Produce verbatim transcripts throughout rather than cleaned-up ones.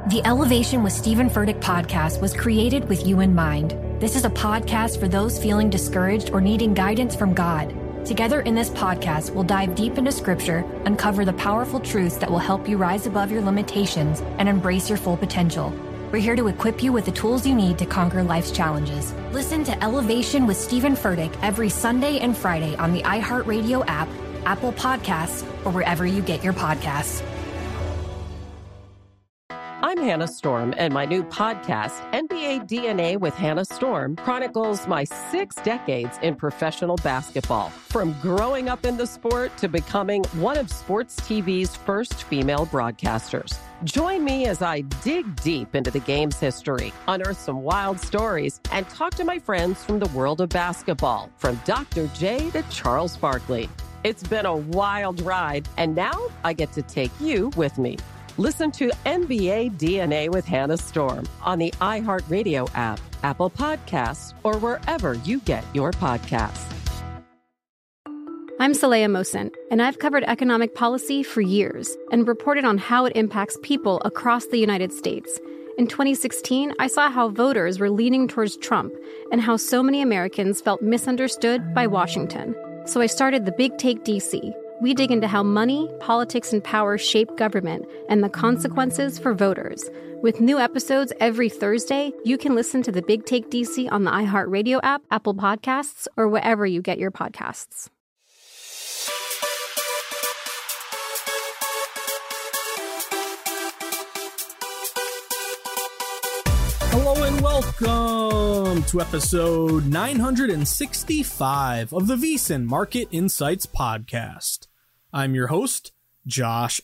The Elevation with Stephen Furtick podcast was created with you in mind. This is a podcast for those feeling discouraged or needing guidance from God. Together in this podcast, we'll dive deep into Scripture, uncover the powerful truths that will help you rise above your limitations and embrace your full potential. We're here to equip you with the tools you need to conquer life's challenges. Listen to Elevation with Stephen Furtick every Sunday and Friday on the iHeartRadio app, Apple Podcasts, or wherever you get your podcasts. I'm Hannah Storm, and my new podcast, N B A D N A with Hannah Storm, chronicles my six decades in professional basketball. From growing up in the sport to becoming one of sports T V's first female broadcasters. Join me as I dig deep into the game's history, unearth some wild stories, and talk to my friends from the world of basketball, from Doctor J to Charles Barkley. It's been a wild ride, and now I get to take you with me. Listen to N B A D N A with Hannah Storm on the iHeartRadio app, Apple Podcasts, or wherever you get your podcasts. I'm Saleha Mohsin, and I've covered economic policy for years and reported on how it impacts people across the United States. In twenty sixteen, I saw how voters were leaning towards Trump and how so many Americans felt misunderstood by Washington. So I started the Big Take D C. We dig into how money, politics, and power shape government and the consequences for voters. With new episodes every Thursday, you can listen to the Big Take D C on the iHeartRadio app, Apple Podcasts, or wherever you get your podcasts. Hello and welcome to episode nine hundred sixty-five of the VSiN Market Insights podcast. I'm your host, Josh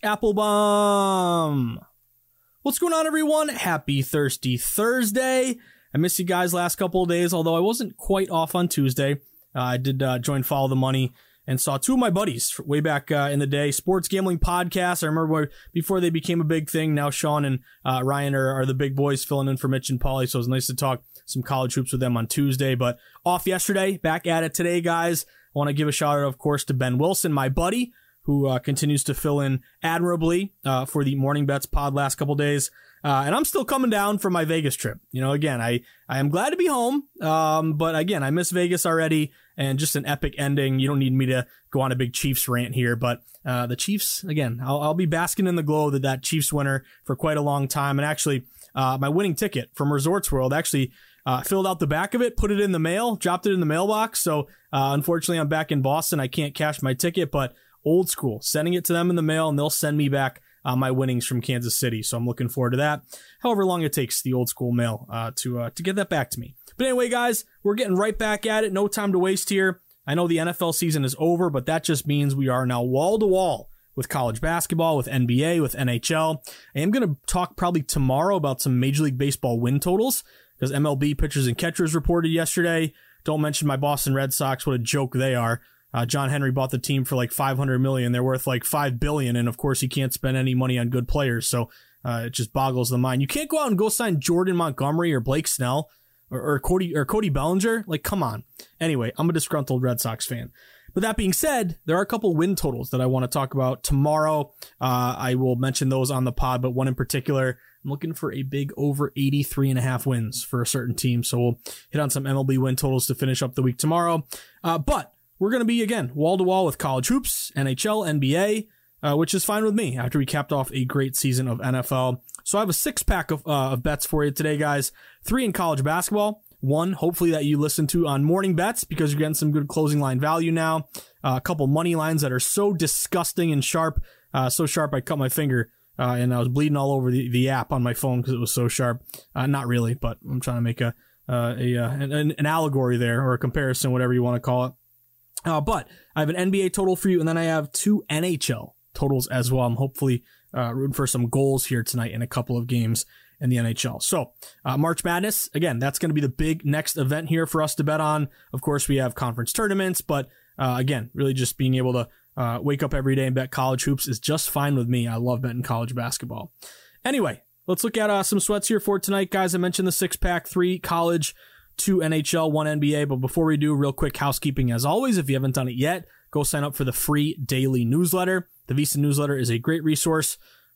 Applebaum. What's going on, everyone? Happy Thirsty Thursday. I missed you guys last couple of days, although I wasn't quite off on Tuesday. Uh, I did uh, join Follow the Money and saw two of my buddies way back uh, in the day, sports gambling podcasts. I remember before they became a big thing. Now Sean and uh, Ryan are, are the big boys filling in for Mitch and Paulie, so it was nice to talk some college hoops with them on Tuesday. But off yesterday, back at it today, guys. I want to give a shout out, of course, to Ben Wilson, my buddy, who uh, continues to fill in admirably uh, for the Morning Bets pod last couple days. Uh, and I'm still coming down from my Vegas trip. You know, again, I, I am glad to be home. Um, but again, I miss Vegas already, and just an epic ending. You don't need me to go on a big Chiefs rant here, but uh, the Chiefs, again, I'll, I'll be basking in the glow of that Chiefs winner for quite a long time. And actually, uh, my winning ticket from Resorts World actually uh, filled out the back of it, put it in the mail, dropped it in the mailbox. So uh, unfortunately, I'm back in Boston. I can't cash my ticket, but old school, sending it to them in the mail, and they'll send me back uh, my winnings from Kansas City. So I'm looking forward to that. However long it takes the old school mail uh, to uh, to get that back to me. But anyway, guys, we're getting right back at it. No time to waste here. I know the N F L season is over, but that just means we are now wall to wall with college basketball, with N B A, with N H L. I am going to talk probably tomorrow about some Major League Baseball win totals, because M L B pitchers and catchers reported yesterday. Don't mention my Boston Red Sox. What a joke they are. Uh, John Henry bought the team for like five hundred million dollars. They're worth like five billion dollars. And of course, he can't spend any money on good players. So uh, it just boggles the mind. You can't go out and go sign Jordan Montgomery or Blake Snell or, or Cody or Cody Bellinger. Like, come on. Anyway, I'm a disgruntled Red Sox fan. But that being said, there are a couple win totals that I want to talk about tomorrow. Uh, I will mention those on the pod, but one in particular, I'm looking for a big over eighty-three and a half wins for a certain team. So we'll hit on some M L B win totals to finish up the week tomorrow. Uh, but we're going to be, again, wall-to-wall with college hoops, N H L, N B A, uh, which is fine with me after we capped off a great season of N F L. So I have a six-pack of, uh, of bets for you today, guys. Three in college basketball. One, hopefully, that you listen to on Morning Bets, because you're getting some good closing line value now. Uh, a couple money lines that are so disgusting and sharp. Uh, so sharp I cut my finger, uh, and I was bleeding all over the, the app on my phone because it was so sharp. Uh, not really, but I'm trying to make a, uh, a uh, an, an allegory there, or a comparison, whatever you want to call it. Uh, but I have an N B A total for you, and then I have two N H L totals as well. I'm hopefully uh, rooting for some goals here tonight in a couple of games in the N H L. So uh, March Madness, again, that's going to be the big next event here for us to bet on. Of course, we have conference tournaments, but uh, again, really just being able to uh, wake up every day and bet college hoops is just fine with me. I love betting college basketball. Anyway, let's look at uh, some sweats here for tonight, guys. I mentioned the six-pack, three college, two N H L, one N B A. But before we do, real quick housekeeping as always. If you haven't done it yet, go sign up for the free daily newsletter. The VSiN newsletter is a great resource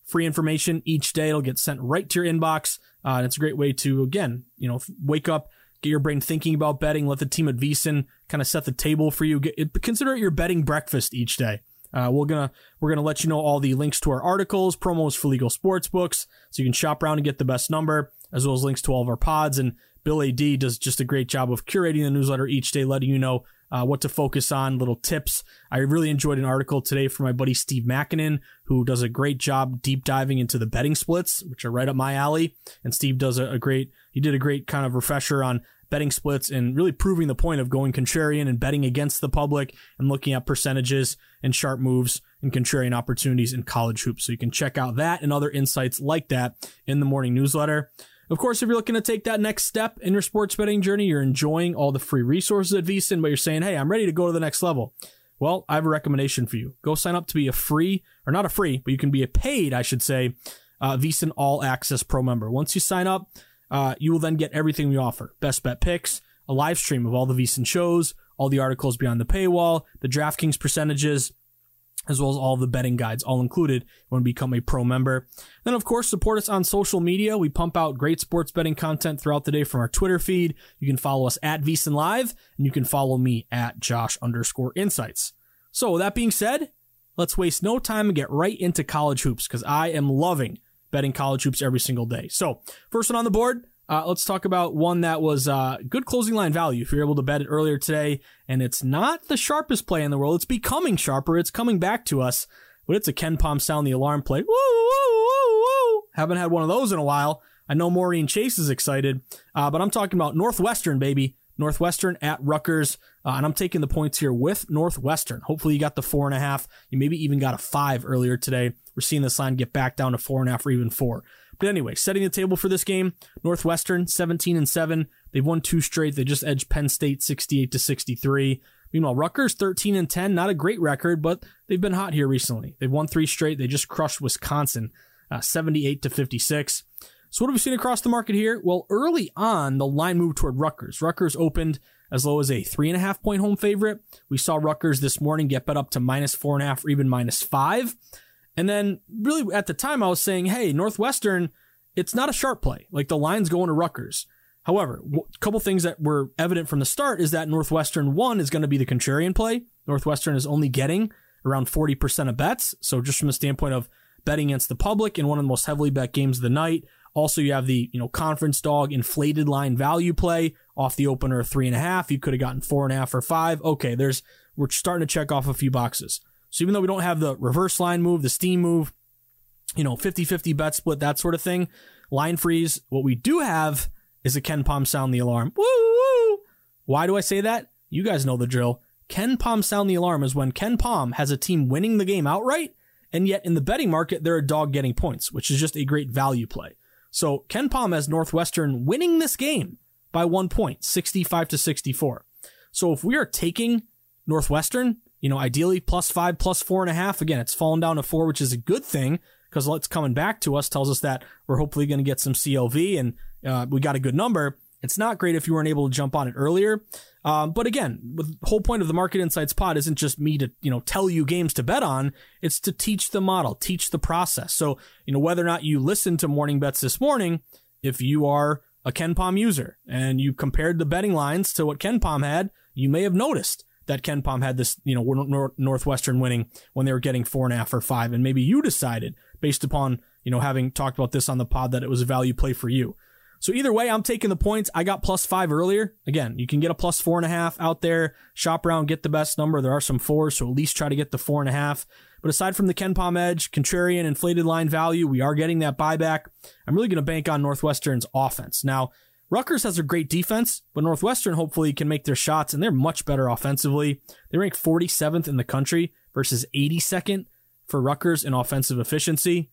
free information each day. It'll get sent right to your inbox. Uh, and it's a great way to, again, you know, wake up, get your brain thinking about betting, let the team at VSiN kind of set the table for you. Get, consider it your betting breakfast each day. Uh, we're gonna we're gonna let you know all the links to our articles, promos for legal sports books, so you can shop around and get the best number, as well as links to all of our pods. And Bill A D does just a great job of curating the newsletter each day, letting you know uh, what to focus on, little tips. I really enjoyed an article today from my buddy Steve Makinen, who does a great job deep diving into the betting splits, which are right up my alley. And Steve does a, a great he did a great kind of refresher on betting splits and really proving the point of going contrarian and betting against the public and looking at percentages and sharp moves and contrarian opportunities in college hoops. So you can check out that and other insights like that in the morning newsletter. Of course, if you're looking to take that next step in your sports betting journey, you're enjoying all the free resources at VSiN, but you're saying, hey, I'm ready to go to the next level. Well, I have a recommendation for you. Go sign up to be a free, or not a free, but you can be a paid, I should say, uh, VSiN All Access Pro member. Once you sign up, Uh, you will then get everything we offer. Best bet picks, a live stream of all the VSiN shows, all the articles beyond the paywall, the DraftKings percentages, as well as all the betting guides, all included when you become a pro member. Then, of course, support us on social media. We pump out great sports betting content throughout the day from our Twitter feed. You can follow us at VSiN Live, and you can follow me at Josh underscore Insights. So, with that being said, let's waste no time and get right into college hoops, because I am loving betting college hoops every single day. So, first one on the board, uh, let's talk about one that was uh, good closing line value if you're able to bet it earlier today. And it's not the sharpest play in the world. It's becoming sharper. It's coming back to us. But it's a KenPom sound the alarm play. Woo, woo, woo, woo. Haven't had one of those in a while. I know Maureen Chase is excited. Uh, but I'm talking about Northwestern, baby. Northwestern at Rutgers, uh, and I'm taking the points here with Northwestern. Hopefully you got the four and a half. You maybe even got a five earlier today. We're seeing this line get back down to four and a half or even four. But anyway, setting the table for this game, Northwestern seventeen and seven. They've won two straight. They just edged Penn State sixty-eight to sixty-three. Meanwhile, Rutgers thirteen and ten, not a great record, but they've been hot here recently. They've won three straight. They just crushed Wisconsin uh, seventy-eight to fifty-six. So what have we seen across the market here? Well, early on, the line moved toward Rutgers. Rutgers opened as low as a three and a half point home favorite. We saw Rutgers this morning get bet up to minus four and a half or even minus five. And then really at the time I was saying, hey, Northwestern, it's not a sharp play. Like the line's going to Rutgers. However, a couple things that were evident from the start is that Northwestern one is going to be the contrarian play. Northwestern is only getting around forty percent of bets. So just from the standpoint of betting against the public in one of the most heavily bet games of the night. Also, you have the, you know, conference dog inflated line value play off the opener of three and a half. You could have gotten four and a half or five. Okay, there's, we're starting to check off a few boxes. So even though we don't have the reverse line move, the steam move, you know, fifty-fifty bet split, that sort of thing, line freeze, what we do have is a KenPom sound the alarm. Woo, woo. Why do I say that? You guys know the drill. KenPom sound the alarm is when KenPom has a team winning the game outright, and yet in the betting market, they're a dog getting points, which is just a great value play. So KenPom has Northwestern winning this game by one point, sixty-five to sixty-four. So if we are taking Northwestern, you know, ideally plus five, plus four and a half, again, it's fallen down to four, which is a good thing because what's coming back to us tells us that we're hopefully going to get some C L V and uh, we got a good number. It's not great if you weren't able to jump on it earlier. Um, but again, the whole point of the Market Insights pod isn't just me to, you know, tell you games to bet on. It's to teach the model, teach the process. So, you know, whether or not you listened to Morning Bets this morning, if you are a KenPom user and you compared the betting lines to what KenPom had, you may have noticed that KenPom had this, you know, Northwestern winning when they were getting four and a half or five. And maybe you decided based upon, you know, having talked about this on the pod that it was a value play for you. So either way, I'm taking the points. I got plus five earlier. Again, you can get a plus four and a half out there. Shop around, get the best number. There are some fours, so at least try to get the four and a half. But aside from the KenPom edge, contrarian, inflated line value, we are getting that buyback. I'm really going to bank on Northwestern's offense. Now, Rutgers has a great defense, but Northwestern hopefully can make their shots, and they're much better offensively. They rank forty-seventh in the country versus eighty-second for Rutgers in offensive efficiency.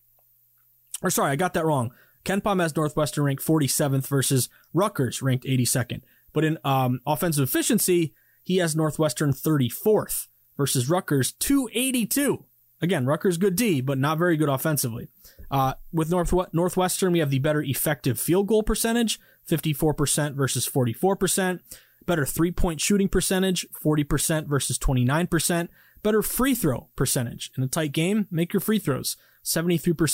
Or sorry, I got that wrong. KenPom has Northwestern ranked forty-seventh versus Rutgers ranked eighty-second. But in um, offensive efficiency, he has Northwestern thirty-fourth versus Rutgers two eighty-two. Again, Rutgers good D, but not very good offensively. Uh, with North- Northwestern, we have the better effective field goal percentage, fifty-four percent versus forty-four percent. Better three-point shooting percentage, forty percent versus twenty-nine percent. Better free throw percentage. In a tight game, make your free throws, seventy-three percent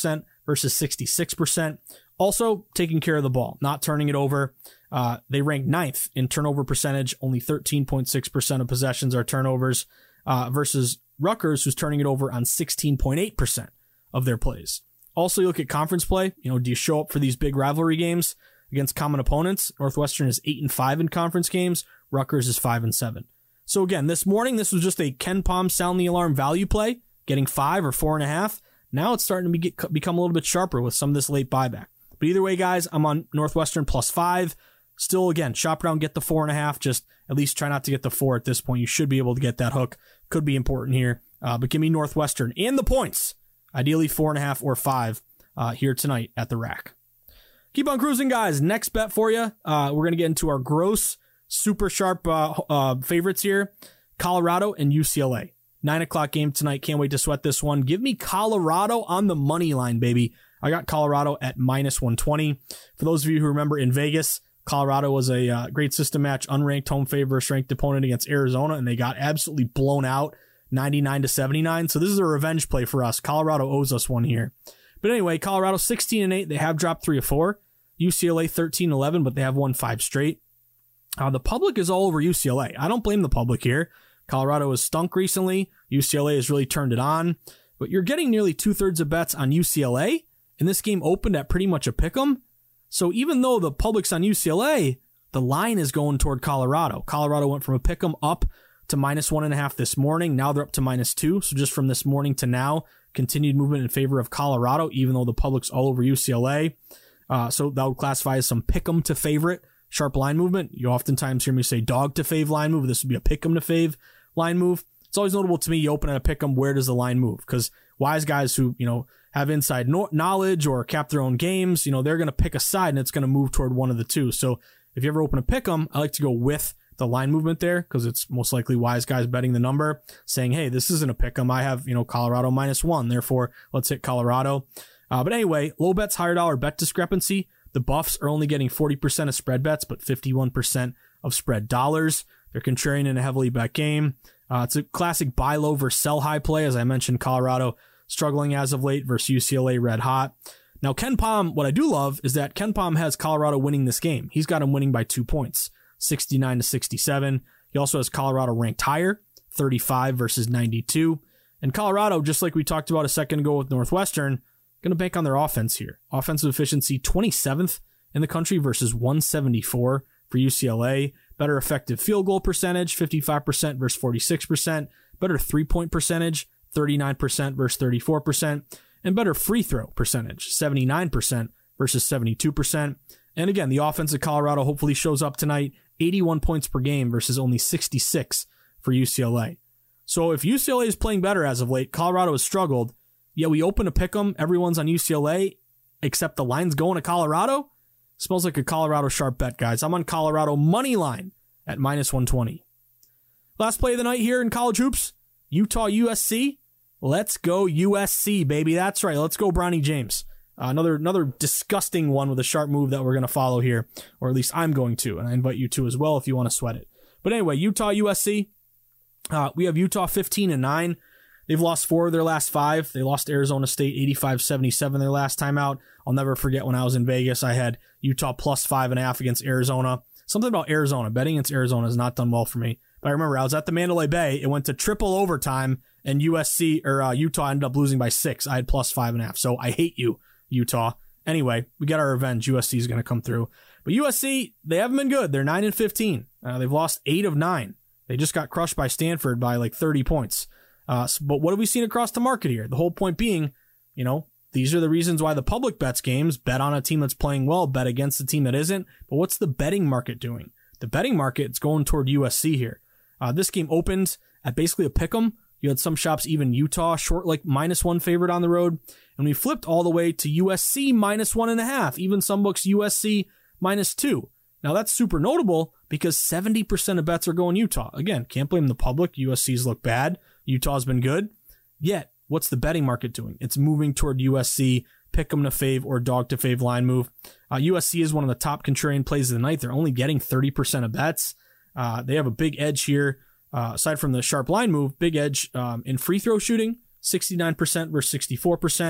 versus sixty-six percent. Also, taking care of the ball, not turning it over. Uh, they rank ninth in turnover percentage. Only thirteen point six percent of possessions are turnovers uh, versus Rutgers, who's turning it over on sixteen point eight percent of their plays. Also, you look at conference play. You know, do you show up for these big rivalry games against common opponents? Northwestern is eight and five in conference games. Rutgers is five and seven. So again, this morning, this was just a KenPom sound the alarm value play, getting five or four and a half. Now it's starting to be, get, become a little bit sharper with some of this late buyback. But either way, guys, I'm on Northwestern plus five. Still, again, shop around, get the four and a half. Just at least try not to get the four at this point. You should be able to get that hook. Could be important here. Uh, but give me Northwestern and the points. Ideally, four and a half or five uh, here tonight at the rack. Keep on cruising, guys. Next bet for you. Uh, we're going to get into our gross, super sharp uh, uh, favorites here. Colorado and U C L A. Nine o'clock game tonight. Can't wait to sweat this one. Give me Colorado on the money line, baby. I got Colorado at minus one twenty. For those of you who remember in Vegas, Colorado was a uh, great system match, unranked home favorite versus ranked opponent against Arizona, and they got absolutely blown out, ninety-nine to seventy-nine. So this is a revenge play for us. Colorado owes us one here. But anyway, Colorado sixteen and eight. They have dropped three or four. U C L A thirteen and eleven, but they have won five straight. Uh, the public is all over U C L A. I don't blame the public here. Colorado has stunk recently. U C L A has really turned it on. But you're getting nearly two-thirds of bets on U C L A, and this game opened at pretty much a pick'em. So even though the public's on U C L A, the line is going toward Colorado. Colorado went from a pick'em up to minus one and a half this morning. Now they're up to minus two. So just from this morning to now, continued movement in favor of Colorado, even though the public's all over U C L A. Uh, so that would classify as some pick'em to favorite. Sharp line movement. You oftentimes hear me say dog to fave line move. This would be a pick'em to fave line move. It's always notable to me, you open at a pick'em, where does the line move? Because wise guys who, you know, have inside no- knowledge or cap their own games, you know, they're going to pick a side and it's going to move toward one of the two. So if you ever open a pick'em, I like to go with the line movement there because it's most likely wise guys betting the number, saying, hey, this isn't a pick'em. I have, you know, Colorado minus one. Therefore, let's hit Colorado. Uh, but anyway, low bets, higher dollar bet discrepancy. The Buffs are only getting forty percent of spread bets, but fifty-one percent of spread dollars. They're contrarian in a heavily bet game. Uh, it's a classic buy low versus sell high play. As I mentioned, Colorado struggling as of late versus U C L A red hot. Now, KenPom, what I do love is that KenPom has Colorado winning this game. He's got him winning by two points, sixty-nine to sixty-seven. He also has Colorado ranked higher, thirty-five versus ninety-two. And Colorado, just like we talked about a second ago with Northwestern, going to bank on their offense here. Offensive efficiency, twenty-seventh in the country versus one seventy-four for U C L A. Better effective field goal percentage, fifty-five percent versus forty-six percent. Better three-point percentage, thirty-nine percent versus thirty-four percent. And better free throw percentage, seventy-nine percent versus seventy-two percent. And again, the offense of Colorado hopefully shows up tonight, eighty-one points per game versus only sixty-six for U C L A. So if U C L A is playing better as of late, Colorado has struggled. Yeah, we open a pick'em. Everyone's on U C L A, except the line's going to Colorado. Smells like a Colorado sharp bet, guys. I'm on Colorado money line at minus one twenty. Last play of the night here in college hoops, Utah U S C. Let's go U S C, baby. That's right. Let's go Bronny James. Uh, another another disgusting one with a sharp move that we're going to follow here, or at least I'm going to, and I invite you to as well if you want to sweat it. But anyway, Utah U S C. Uh, we have Utah fifteen and nine. They've lost four of their last five. They lost to Arizona State eighty-five seventy-seven their last time out. I'll never forget when I was in Vegas, I had Utah plus five and a half against Arizona. Something about Arizona. Betting against Arizona has not done well for me. But I remember I was at the Mandalay Bay. It went to triple overtime, and U S C or uh, Utah ended up losing by six. I had plus five and a half. So I hate you, Utah. Anyway, we get our revenge. U S C is going to come through. But U S C, they haven't been good. They're nine and fifteen. Uh, they've lost eight of nine. They just got crushed by Stanford by like thirty points. Uh, but what have we seen across the market here? The whole point being, you know, these are the reasons why the public bets games, bet on a team that's playing well, bet against a team that isn't. But what's the betting market doing? The betting market's going toward U S C here. Uh, this game opened at basically a pick'em. You had some shops, even Utah, short like minus one favorite on the road. And we flipped all the way to U S C minus one and a half. Even some books U S C minus two. Now that's super notable because seventy percent of bets are going Utah. Again, can't blame the public. U S C's look bad. Utah's been good. Yet, what's the betting market doing? It's moving toward U S C, pick 'em to fave or dog to fave line move. Uh, U S C is one of the top contrarian plays of the night. They're only getting thirty percent of bets. Uh, they have a big edge here. Uh, aside from the sharp line move, big edge um, in free throw shooting, sixty-nine percent versus sixty-four percent.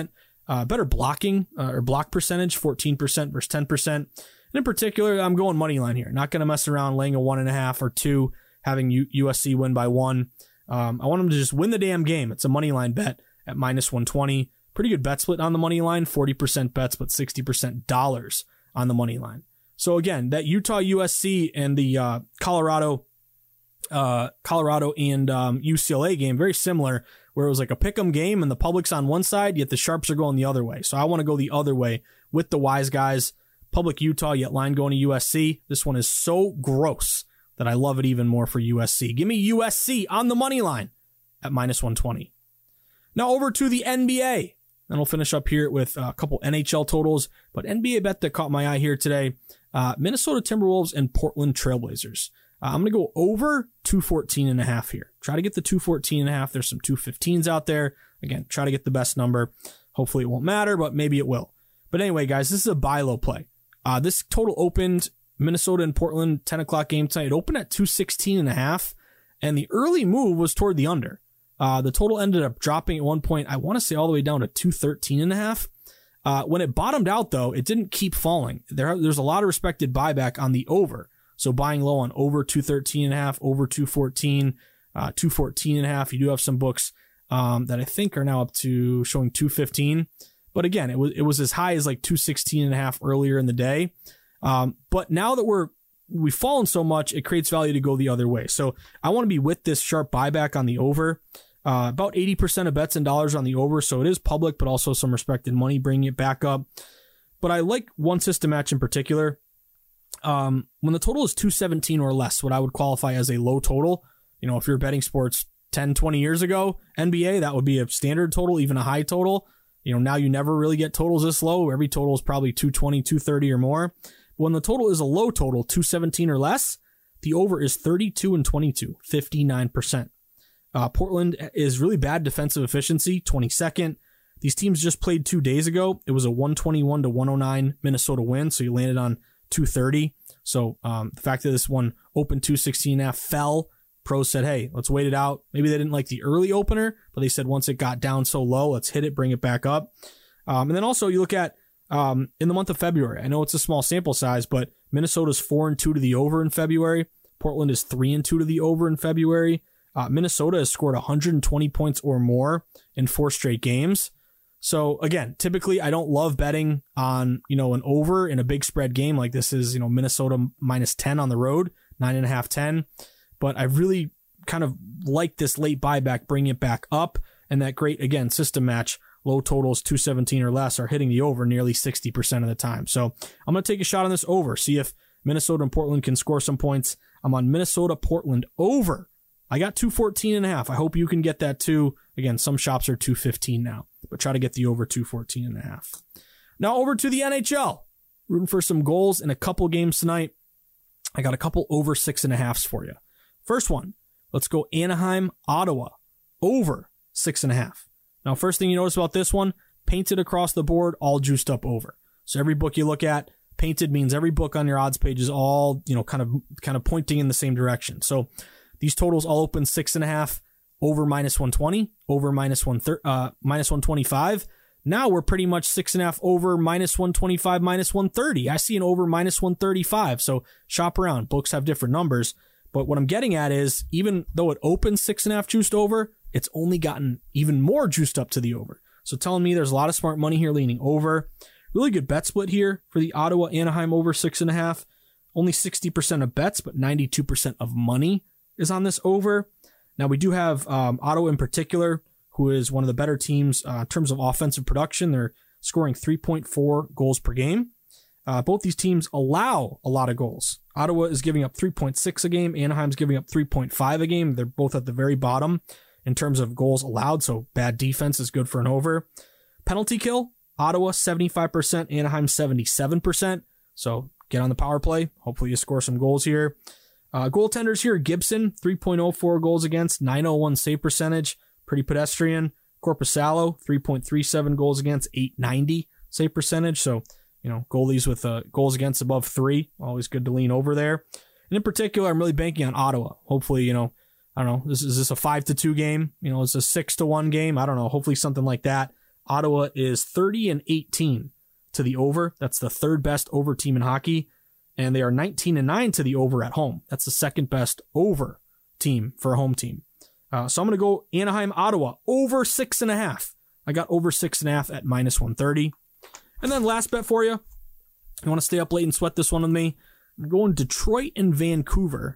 uh, better blocking uh, or block percentage, fourteen percent versus ten percent. And in particular, I'm going money line here. Not going to mess around laying a one and a half or two, having U- USC win by one. Um, I want them to just win the damn game. It's a money line bet at minus one twenty. Pretty good bet split on the money line, forty percent bets, but sixty percent dollars on the money line. So again, that Utah U S C and the uh, Colorado uh, Colorado and um, U C L A game, very similar, where it was like a pick'em game and the public's on one side, yet the sharps are going the other way. So I want to go the other way with the wise guys. Public Utah, yet line going to U S C. This one is so gross that I love it even more for U S C. Give me U S C on the money line at minus one twenty. Now over to the N B A. Then we'll finish up here with a couple N H L totals, but N B A bet that caught my eye here today. Uh, Minnesota Timberwolves and Portland Trailblazers. Uh, I'm going to go over two fourteen and a half here. Try to get the two fourteen and a half. There's some two fifteens out there. Again, try to get the best number. Hopefully it won't matter, but maybe it will. But anyway, guys, this is a buy low play. Uh, this total opened Minnesota and Portland, ten o'clock game tonight. It opened at two sixteen and a half, and the early move was toward the under. Uh, the total ended up dropping at one point, I want to say all the way down to two thirteen and a half. Uh, when it bottomed out, though, it didn't keep falling. There, there's a lot of respected buyback on the over. So buying low on over two thirteen and a half, over two fourteen, uh, two fourteen and a half. You do have some books um, that I think are now up to showing two fifteen. But again, it was it was as high as like two sixteen and a half earlier in the day. Um, but now that we're we've fallen so much, it creates value to go the other way. So I want to be with this sharp buyback on the over. Uh, about eighty percent of bets and dollars on the over, so it is public, but also some respected money bringing it back up. But I like one system match in particular. Um, when the total is two seventeen or less, what I would qualify as a low total, you know, if you're betting sports ten, twenty years ago, N B A, that would be a standard total, even a high total. You know, now you never really get totals this low. Every total is probably two twenty, two thirty or more. But when the total is a low total, two seventeen or less, the over is thirty-two and twenty-two, fifty-nine percent. Uh, Portland is really bad defensive efficiency, twenty-second. These teams just played two days ago. It was a one twenty-one to one oh nine Minnesota win, so you landed on two thirty. So um, the fact that this one opened two sixteen and a half, fell, pros said, hey, let's wait it out. Maybe they didn't like the early opener, but they said once it got down so low, let's hit it, bring it back up. Um, and then also you look at um, in the month of February, I know it's a small sample size, but Minnesota's four and two to the over in February. Portland is three and two to the over in February. Uh, Minnesota has scored one hundred twenty points or more in four straight games. So again, typically I don't love betting on, you know, an over in a big spread game like this is, you know, Minnesota minus ten on the road, nine and a half, ten. But I really kind of like this late buyback, bring it back up. And that great, again, system match, low totals, two seventeen or less are hitting the over nearly sixty percent of the time. So I'm going to take a shot on this over, see if Minnesota and Portland can score some points. I'm on Minnesota, Portland over. I got two fourteen and a half. I hope you can get that too. Again, some shops are two fifteen now, but try to get the over two fourteen and a half. Now over to the N H L. Rooting for some goals in a couple games tonight. I got a couple over six and a halves for you. First one, let's go Anaheim, Ottawa, over six and a half. Now, first thing you notice about this one, painted across the board, all juiced up over. So every book you look at, painted means every book on your odds page is all, you know, kind of, kind of pointing in the same direction. So these totals all open six and a half, over minus one twenty, over minus one thirty, uh, minus one twenty-five. Now we're pretty much six and a half over minus one twenty-five, minus one thirty. I see an over minus one thirty-five. So shop around. Books have different numbers. But what I'm getting at is, even though it opens six and a half juiced over, it's only gotten even more juiced up to the over. So telling me there's a lot of smart money here leaning over. Really good bet split here for the Ottawa Anaheim over six and a half. Only sixty percent of bets, but ninety-two percent of money is on this over. Now we do have um, Ottawa in particular, who is one of the better teams uh, in terms of offensive production. They're scoring three point four goals per game. Uh, both these teams allow a lot of goals. Ottawa is giving up three point six a game. Anaheim's giving up three point five a game. They're both at the very bottom in terms of goals allowed, so bad defense is good for an over. Penalty kill, Ottawa seventy-five percent, Anaheim seventy-seven percent. So get on the power play. Hopefully you score some goals here. Uh, goaltenders here, Gibson, three point oh four goals against, nine oh one save percentage. Pretty pedestrian. Korpisalo, three point three seven goals against, eight ninety save percentage. So, you know, goalies with uh, goals against above three, always good to lean over there. And in particular, I'm really banking on Ottawa. Hopefully, you know, I don't know, this is this a five to two game? You know, it's a six to one game? I don't know. Hopefully something like that. Ottawa is thirty and eighteen to the over. That's the third best over team in hockey. And they are nineteen and nine to the over at home. That's the second best over team for a home team. Uh, so I'm going to go Anaheim, Ottawa, over six and a half. I got over six and a half at minus one thirty. And then last bet for you. You want to stay up late and sweat this one with me? I'm going Detroit and Vancouver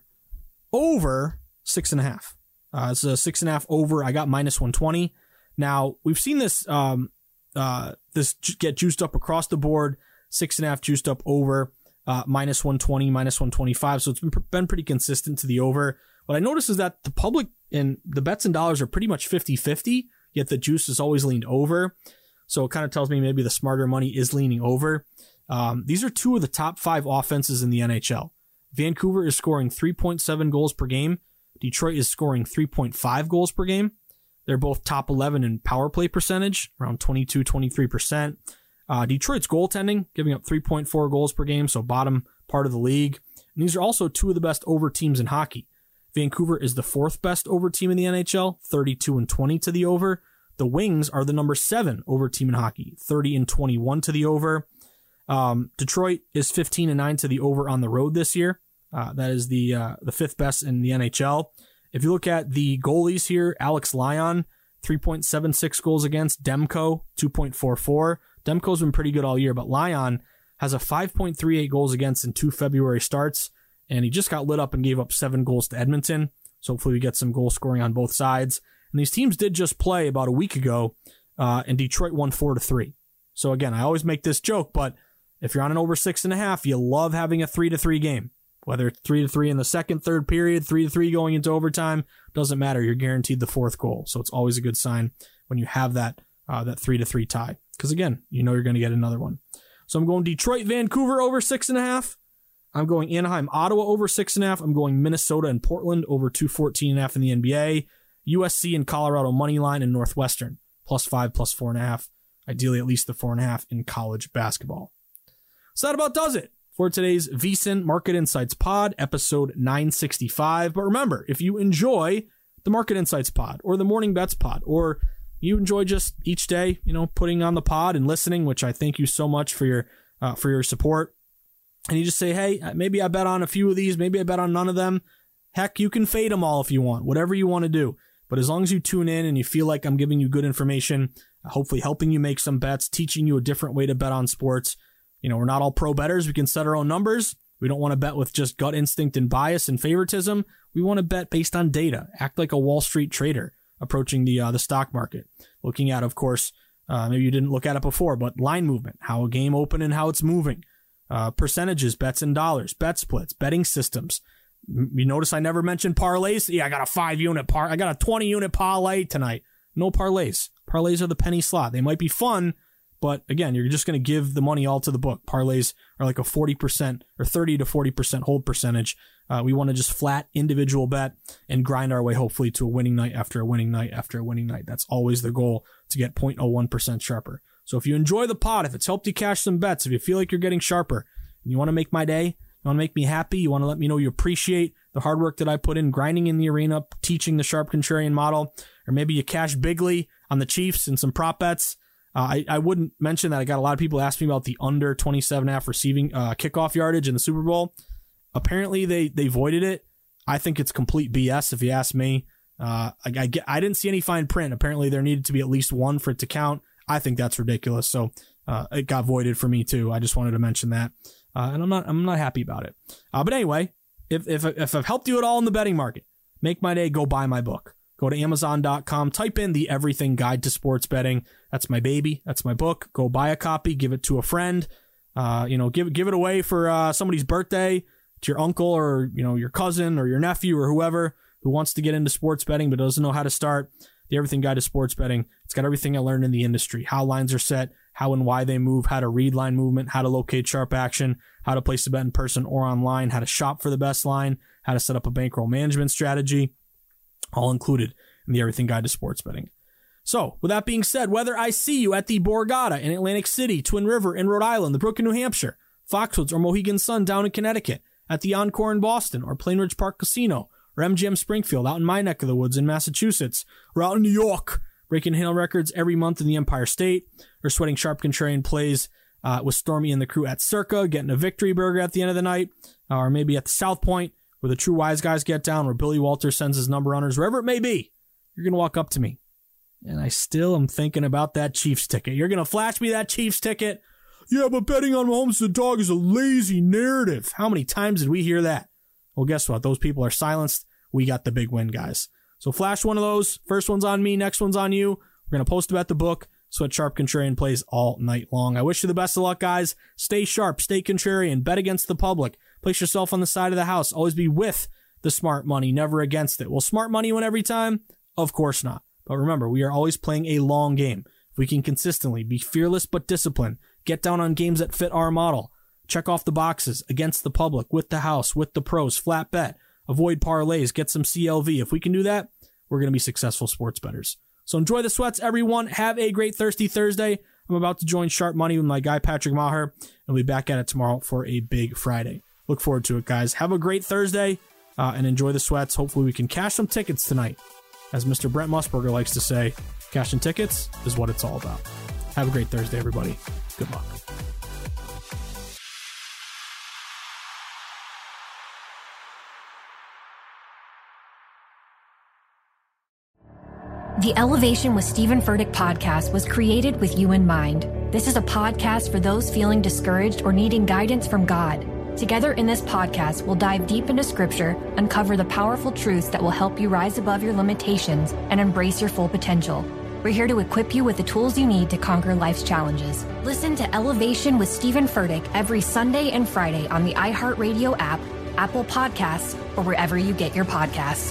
over six and a half. Uh, it's a six and a half over. I got minus one twenty. Now, we've seen this, um, uh, this get juiced up across the board. Six and a half juiced up over, uh, minus one twenty, minus one twenty-five. So it's been, been pretty consistent to the over. What I noticed is that the public and the bets and dollars are pretty much fifty-fifty, yet the juice is always leaned over. So it kind of tells me maybe the smarter money is leaning over. Um, these are two of the top five offenses in the N H L. Vancouver is scoring three point seven goals per game. Detroit is scoring three point five goals per game. They're both top eleven in power play percentage, around twenty-two, twenty-three percent. Uh, Detroit's goaltending, giving up three point four goals per game, so bottom part of the league. And these are also two of the best over teams in hockey. Vancouver is the fourth best over team in the N H L, thirty-two and twenty to the over. The Wings are the number seven over team in hockey, thirty and twenty-one to the over. Um, Detroit is fifteen and nine to the over on the road this year. Uh, that is the uh, the fifth best in the N H L. If you look at the goalies here, Alex Lyon, three point seven six goals against. Demko, two point four four. Demko's been pretty good all year, but Lyon has a five point three eight goals against in two February starts, and he just got lit up and gave up seven goals to Edmonton. So hopefully we get some goal scoring on both sides. And these teams did just play about a week ago, uh, and Detroit won four to three. So again, I always make this joke, but if you're on an over six and a half, you love having a three to three game. Whether it's three to three in the second, third period, three to three going into overtime, doesn't matter. You're guaranteed the fourth goal. So it's always a good sign when you have that uh, that three to three tie. Because again, you know you're going to get another one. So I'm going Detroit, Vancouver over six and a half. I'm going Anaheim, Ottawa over six and a half. I'm going Minnesota and Portland over two fourteen and a half in the N B A. U S C and Colorado money line and Northwestern plus five, plus four and a half. Ideally, at least the four and a half in college basketball. So that about does it for today's VSiN Market Insights Pod, episode nine sixty-five. But remember, if you enjoy the Market Insights Pod or the Morning Bets Pod, or you enjoy just each day, you know, putting on the pod and listening, which I thank you so much for your uh, for your support. And you just say, hey, maybe I bet on a few of these, maybe I bet on none of them. Heck, you can fade them all if you want, whatever you want to do. But as long as you tune in and you feel like I'm giving you good information, hopefully helping you make some bets, teaching you a different way to bet on sports. You know, we're not all pro bettors. We can set our own numbers. We don't want to bet with just gut instinct and bias and favoritism. We want to bet based on data. Act like a Wall Street trader approaching the uh, the stock market. Looking at, of course, uh, maybe you didn't look at it before, but line movement, how a game opened and how it's moving. Uh, percentages, bets and dollars, bet splits, betting systems. You notice I never mentioned parlays. Yeah, I got a five unit par. I got a twenty unit parlay tonight. No parlays. Parlays are the penny slot. They might be fun, but again, you're just going to give the money all to the book. Parlays are like a forty percent or thirty to forty percent hold percentage. Uh, we want to just flat individual bet and grind our way hopefully to a winning night after a winning night after a winning night. That's always the goal, to get zero point zero one percent sharper. So if you enjoy the pod, if it's helped you cash some bets, if you feel like you're getting sharper and you want to make my day, you want to make me happy, you want to let me know you appreciate the hard work that I put in grinding in the arena, teaching the sharp contrarian model, or maybe you cash bigly on the Chiefs and some prop bets. Uh, I, I wouldn't mention that I got a lot of people asking me about the under twenty-seven and a half receiving uh, kickoff yardage in the Super Bowl. Apparently they they voided it. I think it's complete B S if you ask me. Uh, I, I, I didn't see any fine print. Apparently there needed to be at least one for it to count. I think that's ridiculous. So uh, it got voided for me too. I just wanted to mention that. Uh, and I'm not I'm not happy about it. Uh, but anyway, if, if, if I've helped you at all in the betting market, make my day, go buy my book. Go to amazon dot com, type in the Everything Guide to Sports Betting. That's my baby. That's my book. Go buy a copy, give it to a friend. Uh, you know, give, give it away for uh, somebody's birthday, to your uncle or, you know, your cousin or your nephew or whoever who wants to get into sports betting but doesn't know how to start. The Everything Guide to Sports Betting. It's got everything I learned in the industry, how lines are set, how and why they move, how to read line movement, how to locate sharp action, how to place a bet in person or online, how to shop for the best line, how to set up a bankroll management strategy, all included in the Everything Guide to Sports Betting. So, with that being said, whether I see you at the Borgata in Atlantic City, Twin River in Rhode Island, the Brook in New Hampshire, Foxwoods or Mohegan Sun down in Connecticut, at the Encore in Boston or Plainridge Park Casino, or M G M Springfield out in my neck of the woods in Massachusetts, or out in New York, breaking hail records every month in the Empire State, or sweating sharp contrarian plays uh, with Stormy and the crew at Circa, getting a victory burger at the end of the night, uh, or maybe at the South Point, where the true wise guys get down, where Billy Walter sends his number runners, wherever it may be, you're going to walk up to me. And I still am thinking about that Chiefs ticket. You're going to flash me that Chiefs ticket? Yeah, but betting on Mahomes as a dog is a lazy narrative. How many times did we hear that? Well, guess what? Those people are silenced. We got the big win, guys. So flash one of those. First one's on me. Next one's on you. We're going to post about the book. Sweat sharp contrarian plays all night long. I wish you the best of luck, guys. Stay sharp. Stay contrarian. Bet against the public. Place yourself on the side of the house. Always be with the smart money, never against it. Will smart money win every time? Of course not. But remember, we are always playing a long game. If we can consistently be fearless but disciplined, get down on games that fit our model, check off the boxes against the public, with the house, with the pros, flat bet, avoid parlays, get some C L V. If we can do that, we're going to be successful sports bettors. So enjoy the sweats, everyone. Have a great Thirsty Thursday. I'm about to join Sharp Money with my guy, Patrick Maher, and we'll be back at it tomorrow for a big Friday. Look forward to it, guys. Have a great Thursday uh, and enjoy the sweats. Hopefully we can cash some tickets tonight. As Mister Brent Musburger likes to say, cashing tickets is what it's all about. Have a great Thursday, everybody. Good luck. The Elevation with Stephen Furtick podcast was created with you in mind. This is a podcast for those feeling discouraged or needing guidance from God. Together in this podcast, we'll dive deep into Scripture, uncover the powerful truths that will help you rise above your limitations and embrace your full potential. We're here to equip you with the tools you need to conquer life's challenges. Listen to Elevation with Stephen Furtick every Sunday and Friday on the iHeartRadio app, Apple Podcasts, or wherever you get your podcasts.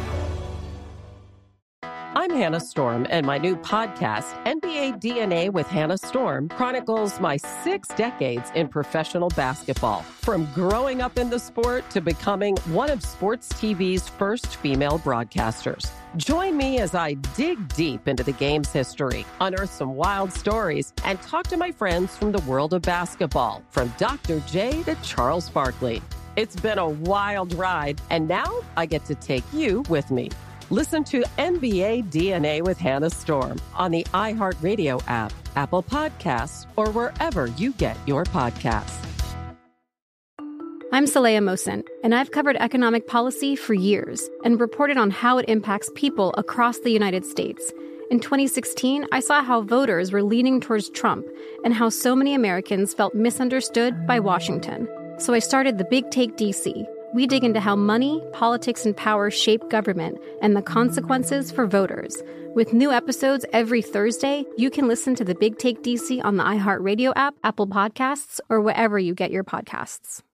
I'm Hannah Storm, and my new podcast, N B A D N A with Hannah Storm, chronicles my six decades in professional basketball. From growing up in the sport to becoming one of sports T V's first female broadcasters. Join me as I dig deep into the game's history, unearth some wild stories, and talk to my friends from the world of basketball, from Doctor J to Charles Barkley. It's been a wild ride, and now I get to take you with me. Listen to N B A D N A with Hannah Storm on the iHeartRadio app, Apple Podcasts, or wherever you get your podcasts. I'm Saleha Mohsin, and I've covered economic policy for years and reported on how it impacts people across the United States. In twenty sixteen, I saw how voters were leaning towards Trump and how so many Americans felt misunderstood by Washington. So I started The Big Take D C. We dig into how money, politics, and power shape government and the consequences for voters. With new episodes every Thursday, you can listen to The Big Take D C on the iHeartRadio app, Apple Podcasts, or wherever you get your podcasts.